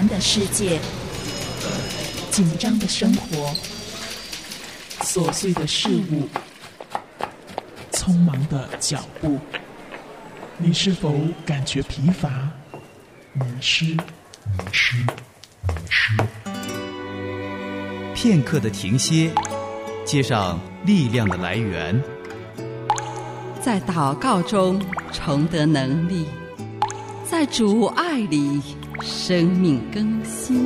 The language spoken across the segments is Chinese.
繁的世界，紧张的生活，琐碎的事物，匆忙的脚步，你是否感觉疲乏、迷失？ 片刻的停歇，接上力量的来源， 在祷告中重得能力，在主爱里生命更新。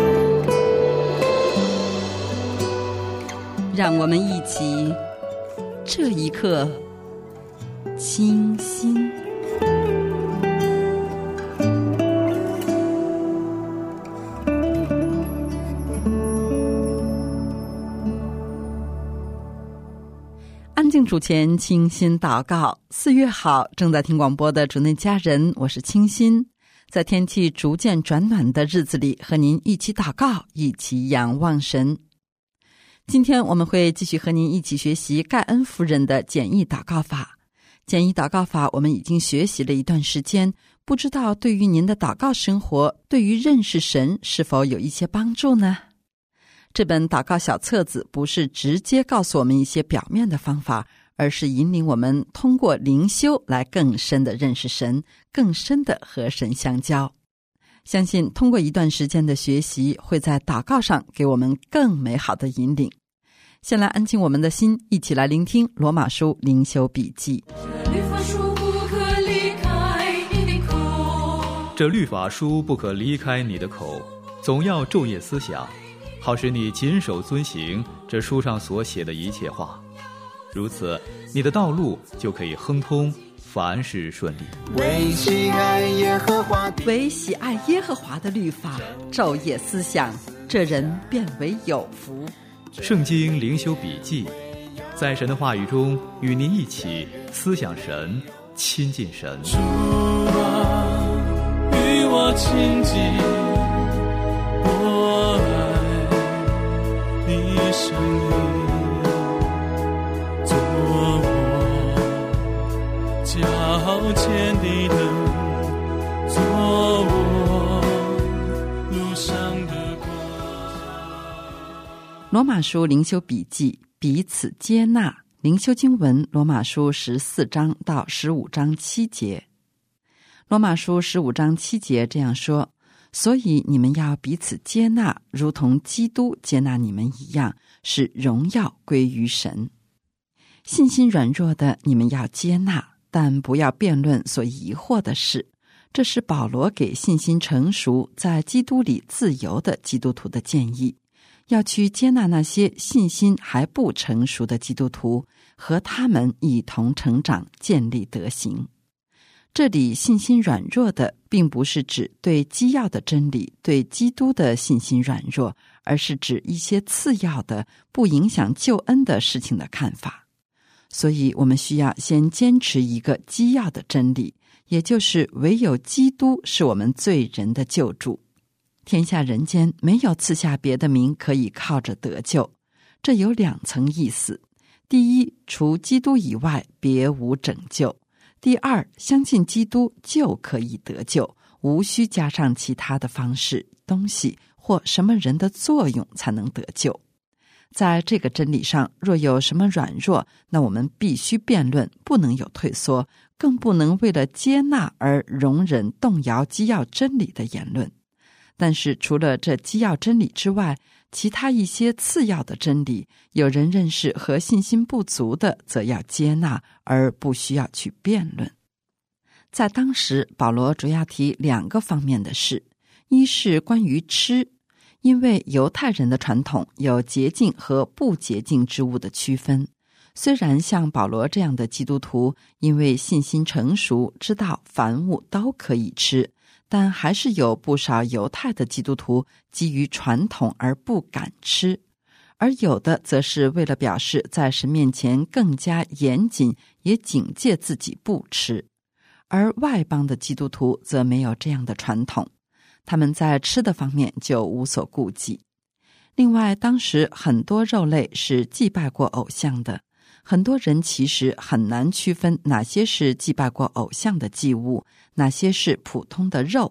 让我们一起这一刻清心。安静主前，清心祷告。4月好，正在听广播的主内家人，我是清心。在天气逐渐转暖的日子里，和您一起祷告，一起仰望神。今天我们会继续和您一起学习盖恩夫人的简易祷告法。简易祷告法我们已经学习了一段时间，不知道对于您的祷告生活，对于认识神是否有一些帮助呢？这本祷告小册子不是直接告诉我们一些表面的方法，而是引领我们通过灵修来更深的认识神，更深的和神相交。相信通过一段时间的学习，会在祷告上给我们更美好的引领。先来安静我们的心，一起来聆听罗马书灵修笔记。 这律法书不可离开你的口，总要昼夜思想，好使你谨守遵行这书上所写的一切话，如此你的道路就可以亨通，凡事顺利。 为喜爱耶和华的律法，昼夜思想，这人便为有福。 圣经灵修笔记，在神的话语中与您一起思想神，亲近神。 主啊，与我亲近，我爱你生命，做我脚前的灯，做我路上的光。 罗马书灵修笔记，彼此接纳。灵修经文，罗马书14章到15章7节。罗马书15章7节这样说：所以你们要彼此接纳，如同基督接纳你们一样，使荣耀归于神。信心软弱的你们要接纳，但不要辩论所疑惑的事。这是保罗给信心成熟，在基督里自由的基督徒的建议，要去接纳那些信心还不成熟的基督徒，和他们一同成长，建立德行。这里信心软弱的并不是指对基要的真理，对基督的信心软弱，而是指一些次要的不影响救恩的事情的看法。所以我们需要先坚持一个基要的真理，也就是唯有基督是我们罪人的救主。天下人间没有赐下别的名可以靠着得救，这有2层意思。第一，除基督以外别无拯救。第二，相信基督就可以得救，无需加上其他的方式、东西或什么人的作用才能得救。在这个真理上，若有什么软弱，那我们必须辩论，不能有退缩，更不能为了接纳而容忍动摇基要真理的言论。但是除了这基要真理之外，其他一些次要的真理，有人认识和信心不足的，则要接纳，而不需要去辩论。在当时，保罗主要提2个方面的事。一是关于吃，因为犹太人的传统有洁净和不洁净之物的区分。虽然像保罗这样的基督徒，因为信心成熟，知道凡物都可以吃，但还是有不少犹太的基督徒基于传统而不敢吃，而有的则是为了表示在神面前更加严谨，也警戒自己不吃。而外邦的基督徒则没有这样的传统，他们在吃的方面就无所顾忌。另外，当时很多肉类是祭拜过偶像的，很多人其实很难区分哪些是祭拜过偶像的祭物，哪些是普通的肉。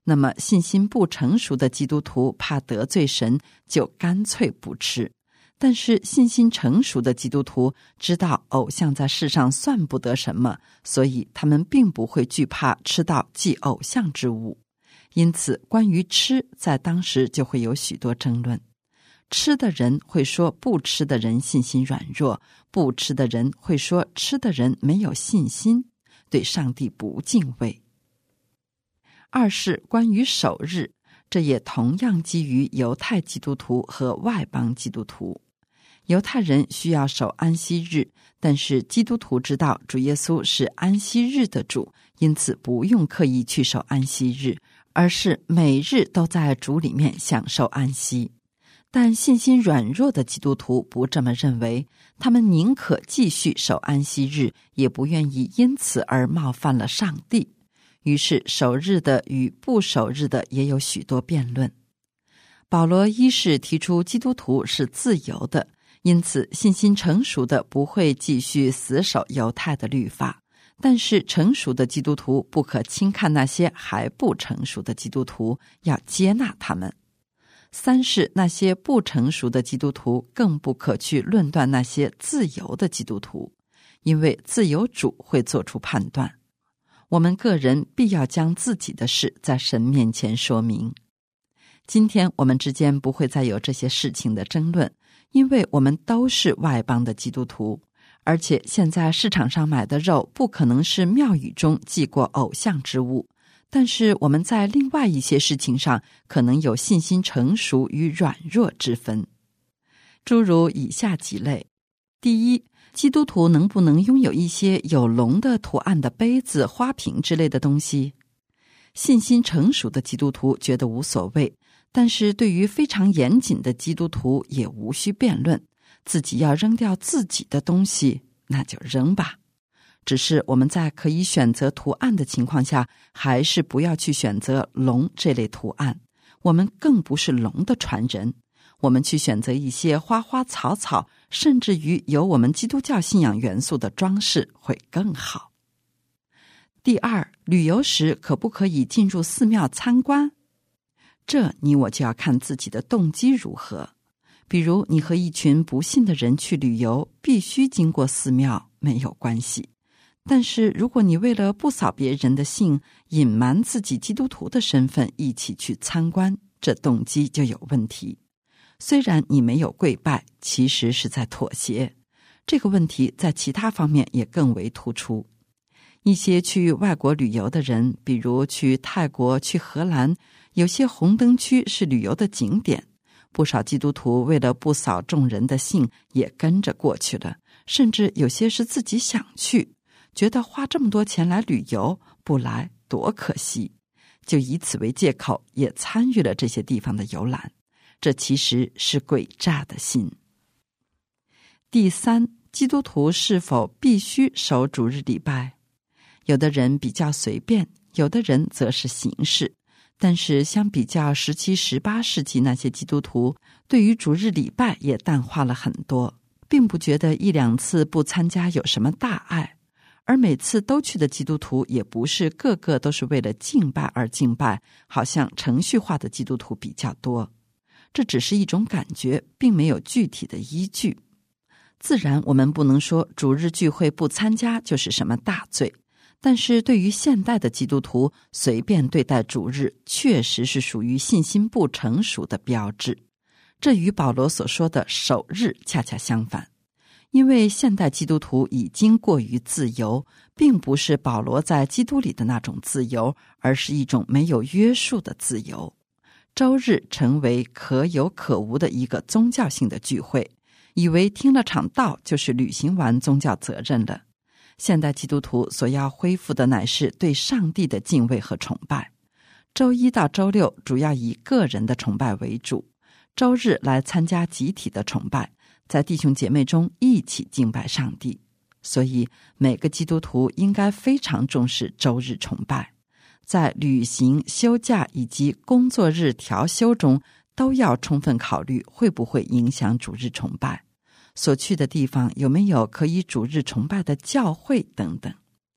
那么信心不成熟的基督徒怕得罪神，就干脆不吃。但是信心成熟的基督徒知道偶像在世上算不得什么，所以他们并不会惧怕吃到祭偶像之物。因此关于吃，在当时就会有许多争论。吃的人会说不吃的人信心软弱，不吃的人会说吃的人没有信心，对上帝不敬畏。二是关于守日，这也同样基于犹太基督徒和外邦基督徒。犹太人需要守安息日，但是基督徒知道主耶稣是安息日的主，因此不用刻意去守安息日，而是每日都在主里面享受安息。但信心软弱的基督徒不这么认为，他们宁可继续守安息日，也不愿意因此而冒犯了上帝。于是守日的与不守日的也有许多辩论。保罗一是提出基督徒是自由的，因此信心成熟的不会继续死守犹太的律法，但是成熟的基督徒不可轻看那些还不成熟的基督徒，要接纳他们。三是那些不成熟的基督徒更不可去论断那些自由的基督徒，因为自由主会做出判断。我们个人必要将自己的事在神面前说明。今天我们之间不会再有这些事情的争论，因为我们都是外邦的基督徒，而且现在市场上买的肉不可能是庙宇中祭过偶像之物，但是我们在另外一些事情上可能有信心成熟与软弱之分。诸如以下几类：第一，基督徒能不能拥有一些有龙的图案的杯子、花瓶之类的东西？信心成熟的基督徒觉得无所谓，但是对于非常严谨的基督徒也无需辩论，自己要扔掉自己的东西，那就扔吧。只是我们在可以选择图案的情况下，还是不要去选择龙这类图案。我们更不是龙的传人，我们去选择一些花花草草，甚至于有我们基督教信仰元素的装饰会更好。第二，旅游时可不可以进入寺庙参观？这你我就要看自己的动机如何。比如你和一群不信的人去旅游，必须经过寺庙，没有关系。但是如果你为了不扫别人的兴，隐瞒自己基督徒的身份一起去参观，这动机就有问题。虽然你没有跪拜，其实是在妥协。这个问题在其他方面也更为突出。一些去外国旅游的人，比如去泰国、去荷兰，有些红灯区是旅游的景点，不少基督徒为了不扫众人的兴，也跟着过去了，甚至有些是自己想去，觉得花这么多钱来旅游，不来多可惜，就以此为借口也参与了这些地方的游览，这其实是诡诈的心。第三，基督徒是否必须守主日礼拜？有的人比较随便，有的人则是形式，但是相比较17、18世纪那些基督徒，对于主日礼拜也淡化了很多，并不觉得1、2次不参加有什么大碍。而每次都去的基督徒也不是个个都是为了敬拜而敬拜，好像程序化的基督徒比较多。这只是一种感觉，并没有具体的依据。自然我们不能说主日聚会不参加就是什么大罪，但是对于现代的基督徒，随便对待主日确实是属于信心不成熟的标志。这与保罗所说的守日恰恰相反。因为现代基督徒已经过于自由，并不是保罗在基督里的那种自由，而是一种没有约束的自由。周日成为可有可无的一个宗教性的聚会，以为听了场道就是履行完宗教责任了。现代基督徒所要恢复的乃是对上帝的敬畏和崇拜。周一到周六主要以个人的崇拜为主，周日来参加集体的崇拜，在弟兄姐妹中一起敬拜上帝。所以每个基督徒应该非常重视周日崇拜，在旅行、休假以及工作日调休中都要充分考虑会不会影响主日崇拜，所去的地方有没有可以主日崇拜的教会等等。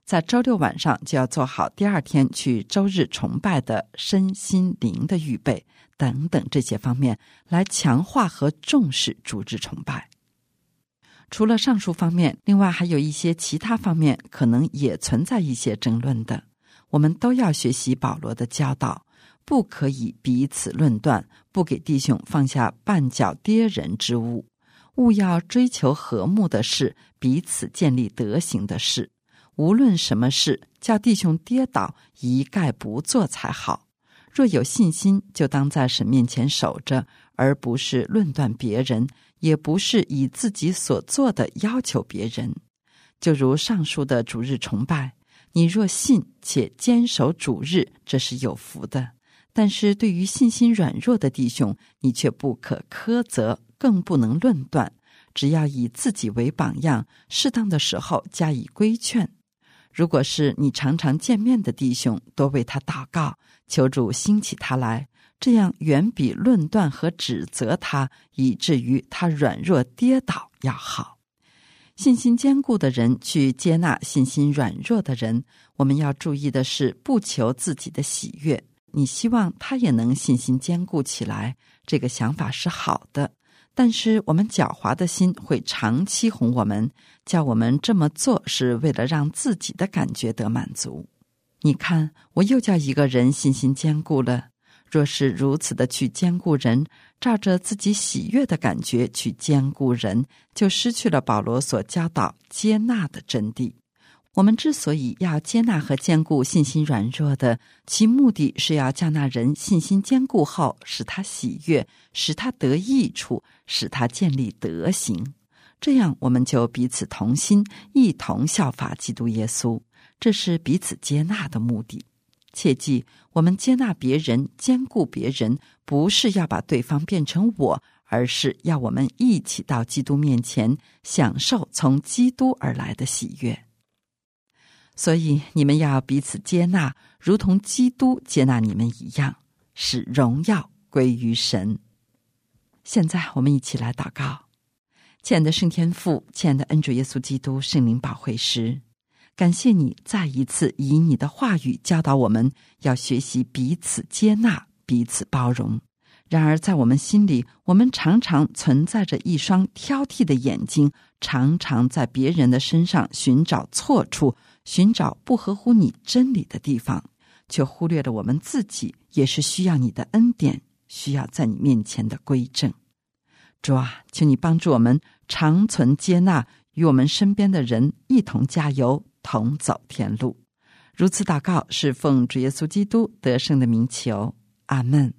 在周六晚上就要做好第二天去周日崇拜的身心灵的预备等等这些方面，来强化和重视主日崇拜。除了上述方面，另外还有一些其他方面可能也存在一些争论的，我们都要学习保罗的教导，不可以彼此论断，不给弟兄放下绊脚跌人之物，务要追求和睦的事，彼此建立德行的事。无论什么事，叫弟兄跌倒，一概不做才好。若有信心，就当在神面前守着，而不是论断别人，也不是以自己所做的要求别人。就如上述的主日崇拜，你若信且坚守主日，这是有福的。但是对于信心软弱的弟兄，你却不可苛责，更不能论断，只要以自己为榜样，适当的时候加以规劝。如果是你常常见面的弟兄，多为他祷告，求主兴起他来，这样远比论断和指责他，以至于他软弱跌倒要好。信心坚固的人去接纳信心软弱的人，我们要注意的是，不求自己的喜悦，你希望他也能信心坚固起来，这个想法是好的。但是我们狡猾的心会长期哄我们，叫我们这么做是为了让自己的感觉得满足。你看，我又叫一个人信心坚固了。若是如此的去坚固人，照着自己喜悦的感觉去坚固人，就失去了保罗所教导接纳的真谛。我们之所以要接纳和坚固信心软弱的，其目的是要叫那人信心坚固后，使他喜悦，使他得益处，使他建立德行。这样我们就彼此同心，一同效法基督耶稣，这是彼此接纳的目的。切记，我们接纳别人，坚固别人，不是要把对方变成我，而是要我们一起到基督面前，享受从基督而来的喜悦。所以你们要彼此接纳，如同基督接纳你们一样，使荣耀归于神。现在我们一起来祷告。亲爱的圣天父，亲爱的恩主耶稣基督圣灵保惠师，感谢你再一次以你的话语教导我们要学习彼此接纳，彼此包容。然而在我们心里，我们常常存在着一双挑剔的眼睛，常常在别人的身上寻找错处，寻找不合乎你真理的地方，却忽略了我们自己也是需要你的恩典，需要在你面前的归正。主啊，求你帮助我们常存接纳，与我们身边的人一同加油，同走天路。如此祷告，是奉主耶稣基督得胜的名求，阿们。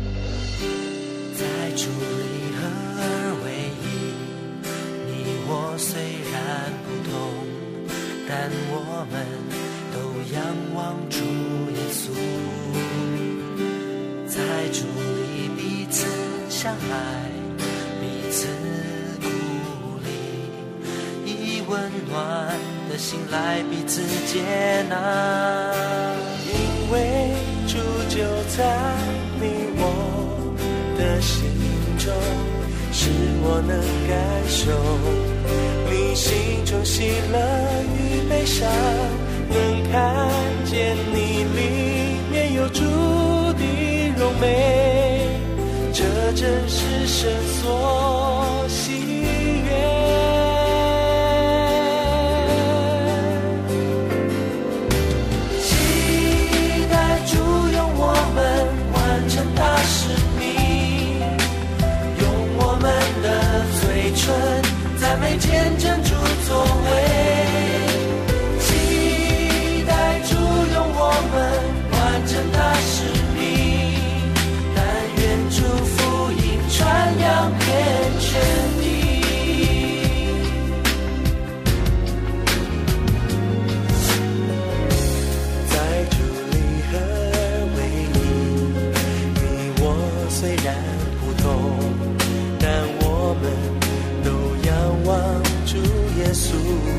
在主里合而为一，你我虽然不同，但我们都仰望主耶稣。在主里彼此相爱，彼此鼓励，以温暖的心来彼此接纳。因为主就在你我的心中，使我能感受你心中喜乐与悲伤，能看见你里面有主的荣美，这正是神所喜悦。期待主用我们完成大使命，用我们的嘴唇赞美见证主作为。期待主用我们完成大使命，但愿主福音传扬遍全地。在主里合而为一，你我虽然不同，但我们都仰望主耶稣。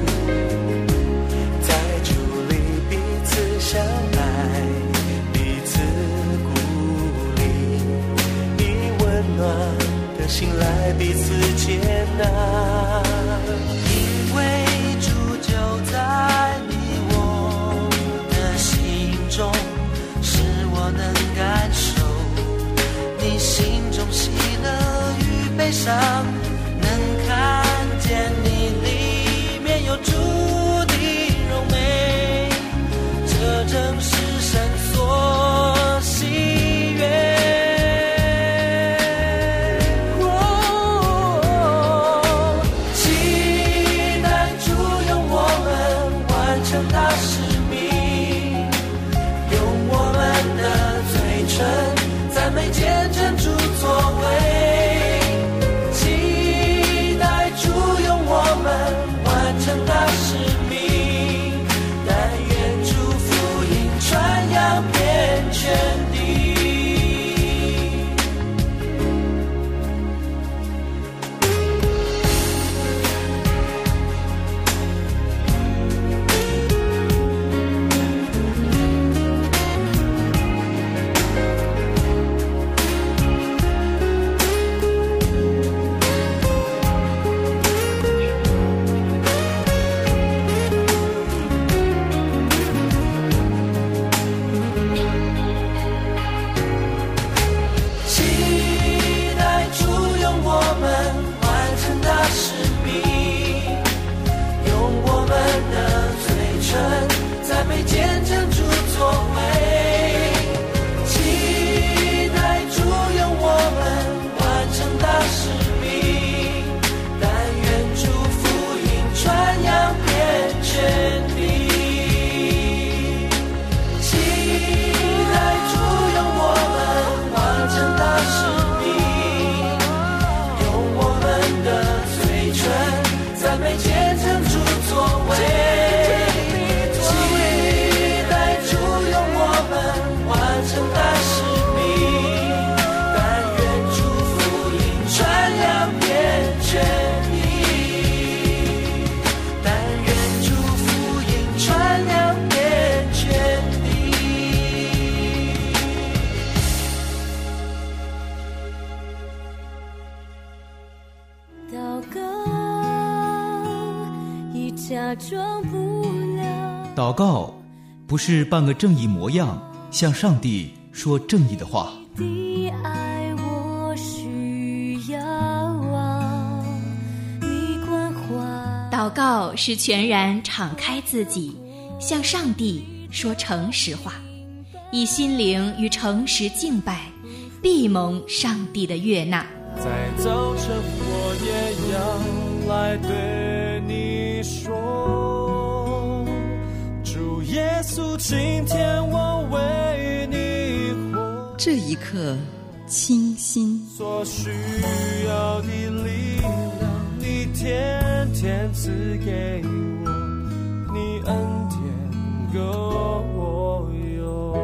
在主里彼此相爱，彼此鼓励，以温暖的心来彼此接纳。因为主就在你我我能感受你心中喜乐与悲伤，能看见你里面有主的荣美，这正是神所喜悦。大使命，用我们的嘴唇赞美见证主作为，期待主用我们完成大使命，但愿主福音传扬遍全地。 祷告不是扮个正义模样，向上帝说正义的话。 祷告是全然敞开自己，向上帝说诚实话，以心灵与诚实敬拜，必蒙上帝的悦纳。 在早晨我也要来对你说，主耶稣，今天我为你活。 这一刻清新， 所需要的力量你天天赐给我，你恩典够我用。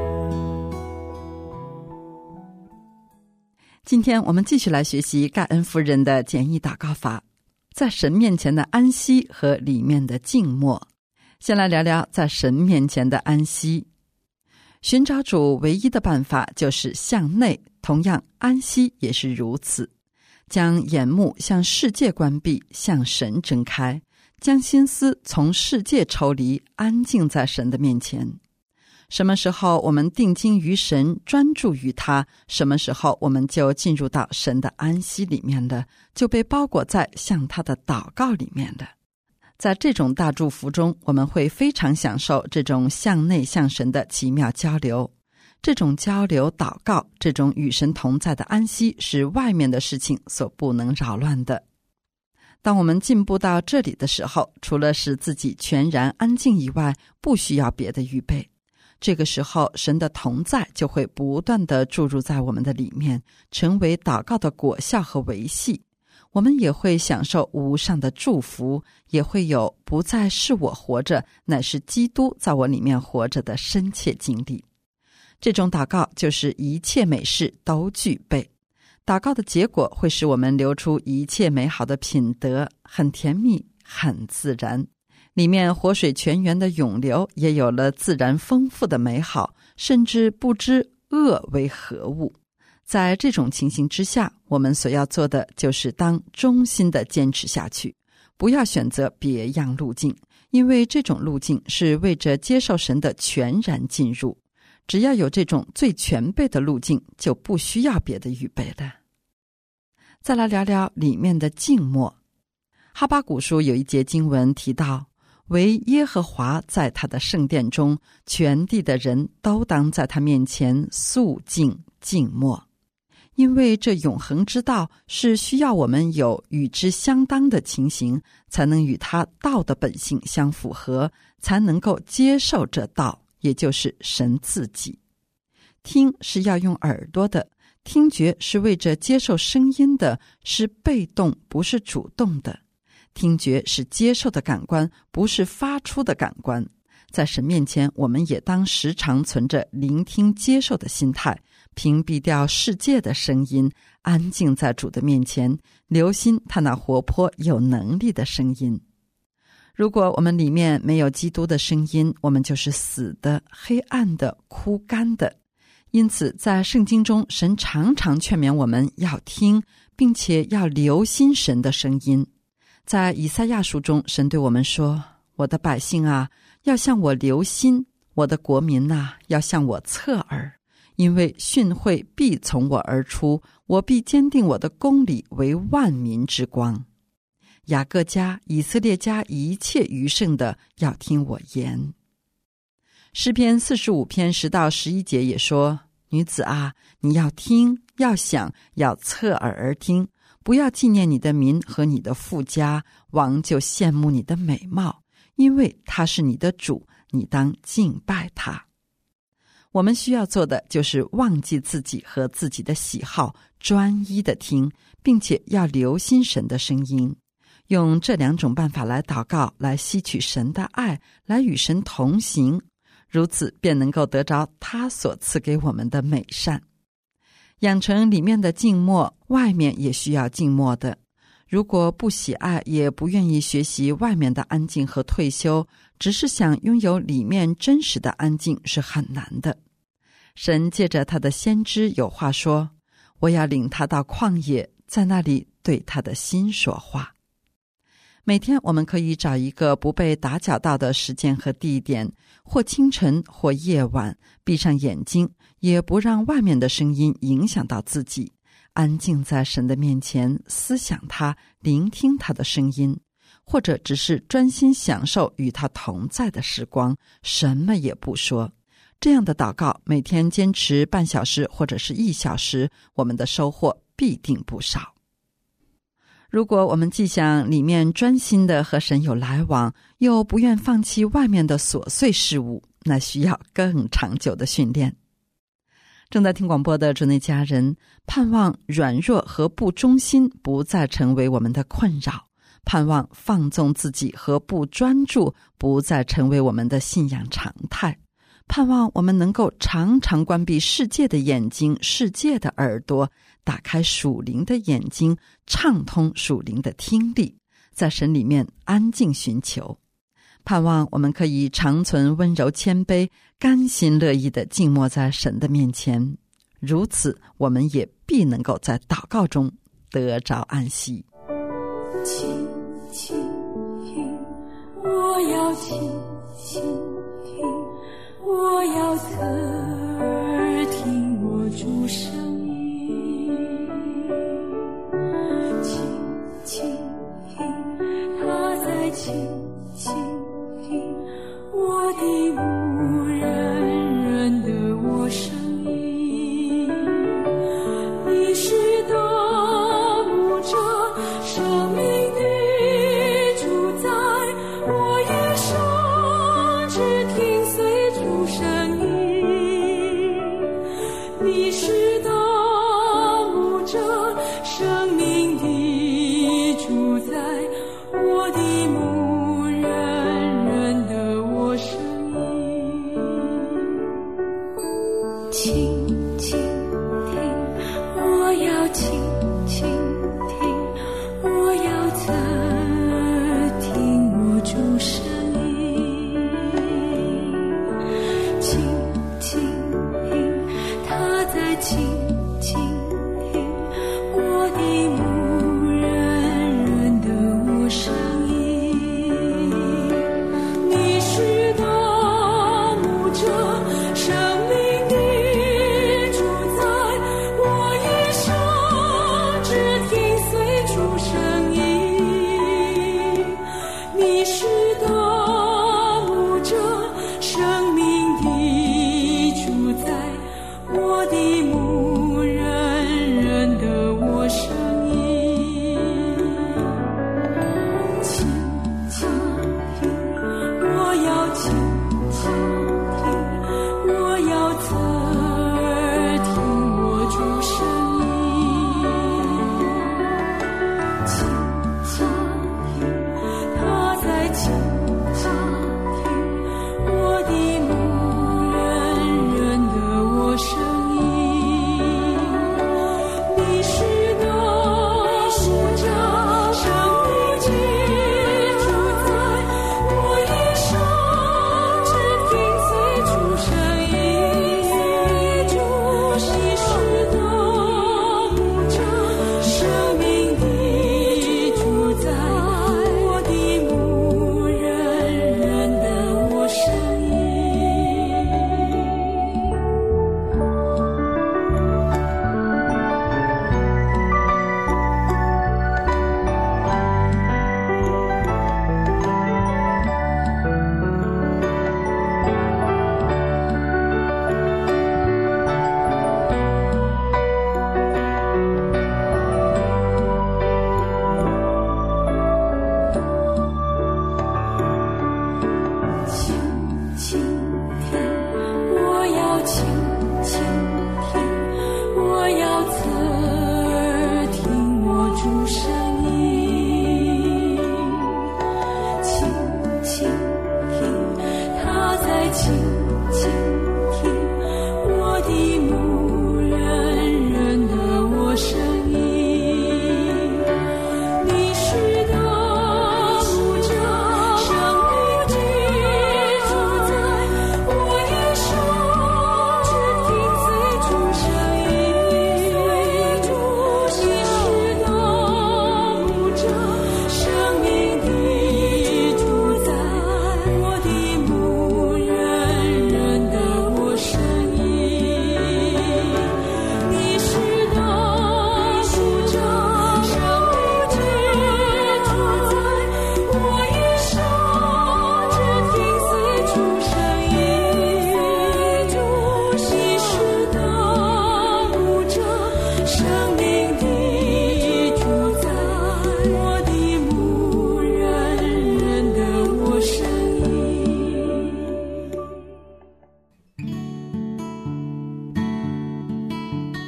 今天我们继续来学习盖恩夫人的简易祷告法，在神面前的安息和里面的静默。先来聊聊在神面前的安息。寻找主唯一的办法就是向内，同样安息也是如此。将眼目向世界关闭，向神睁开，将心思从世界抽离，安静在神的面前。什么时候我们定睛于神，专注于他，什么时候我们就进入到神的安息里面了，就被包裹在向他的祷告里面了。在这种大祝福中，我们会非常享受这种向内向神的奇妙交流。这种交流祷告，这种与神同在的安息，是外面的事情所不能扰乱的。当我们进步到这里的时候，除了使自己全然安静以外，不需要别的预备。这个时候，神的同在就会不断地注入在我们的里面，成为祷告的果效和维系。我们也会享受无上的祝福，也会有不再是我活着，乃是基督在我里面活着的深切经历。这种祷告就是一切美事都具备。祷告的结果会使我们流出一切美好的品德，很甜蜜，很自然。里面活水泉源的涌流，也有了自然丰富的美好，甚至不知恶为何物。在这种情形之下，我们所要做的就是当忠心的坚持下去，不要选择别样路径，因为这种路径是为着接受神的全然进入。 只要有这种最全备的路径，就不需要别的预备的。再来聊聊里面的静默。哈巴谷书有一节经文提到，唯耶和华在他的圣殿中，全地的人都当在他面前肃静静默。因为这永恒之道是需要我们有与之相当的情形，才能与他道的本性相符合，才能够接受这道，也就是神自己。听是要用耳朵的，听觉是为着接受声音的，是被动不是主动的。听觉是接受的感官，不是发出的感官。在神面前，我们也当时常存着聆听接受的心态，屏蔽掉世界的声音，安静在主的面前，留心他那活泼有能力的声音。如果我们里面没有基督的声音，我们就是死的、黑暗的、枯干的。因此在圣经中，神常常劝勉我们要听，并且要留心神的声音。在以赛亚书中，神对我们说，我的百姓啊，要向我留心，我的国民啊，要向我侧耳，因为训诲必从我而出，我必坚定我的公理为万民之光。雅各家、以色列家一切余剩的，要听我言。诗篇45篇10到11节也说，女子啊，你要听，要想，要侧耳而听，不要纪念你的民和你的父家，王就羡慕你的美貌，因为他是你的主，你当敬拜他。我们需要做的就是忘记自己和自己的喜好，专一的听，并且要留心神的声音。用这2种办法来祷告，来吸取神的爱，来与神同行，如此便能够得着他所赐给我们的美善。养成里面的静默，外面也需要静默的。如果不喜爱，也不愿意学习外面的安静和退休，只是想拥有里面真实的安静，是很难的。神借着他的先知有话说，我要领他到旷野，在那里对他的心说话。每天我们可以找一个不被打搅到的时间和地点，或清晨或夜晚，闭上眼睛，也不让外面的声音影响到自己，安静在神的面前，思想他，聆听他的声音，或者只是专心享受与他同在的时光，什么也不说。这样的祷告每天坚持半小时或者是1小时，我们的收获必定不少。如果我们既想里面专心的和神有来往，又不愿放弃外面的琐碎事物，那需要更长久的训练。正在听广播的主内家人，盼望软弱和不忠心不再成为我们的困扰，盼望放纵自己和不专注不再成为我们的信仰常态，盼望我们能够常常关闭世界的眼睛、世界的耳朵，打开属灵的眼睛，畅通属灵的听力，在神里面安静寻求。盼望我们可以长存温柔谦卑，甘心乐意地静默在神的面前，如此我们也必能够在祷告中得着安息。 倾听，我要倾听，我要侧耳听我主声音，倾听，他在倾听我的牧人认得我声音，你是的牧者，生命的主宰，我一生只听随主声音，你是的牧者，生命的主宰，我的牧人认得我声音，倾听，我要倾听，我要侧听我主声音，倾听，他在倾听，我的牧人认得我声音，你是的牧者，生命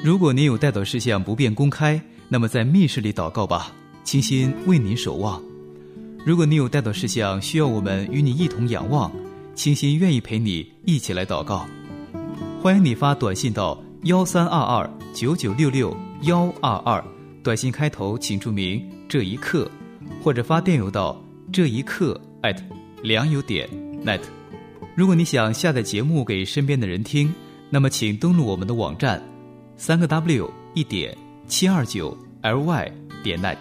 如果您有代祷事项不便公开，那么在密室里祷告吧，清心为您守望。如果你有代祷事项需要我们与你一同仰望，清心愿意陪你一起来祷告。欢迎你发短信到13229966-122，短信开头请注明这一刻，或者发电邮到这一刻@良友.net。如果你想下载节目给身边的人听，那么请登录我们的网站3w1.729ly.net。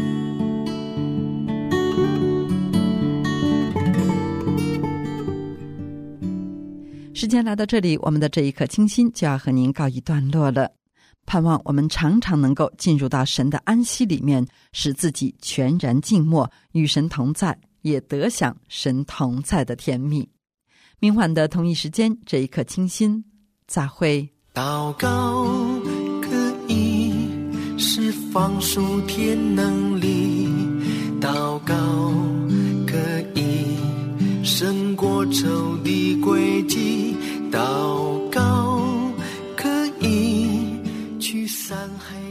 时间来到这里，我们的这一刻清心就要和您告一段落了。盼望我们常常能够进入到神的安息里面，使自己全然静默，与神同在，也得享神同在的甜蜜。明晚的同一时间，这一刻清心，再会。 祷告可以释放属天能力，祷告可以胜过仇敌诡计，祷告可以驱散害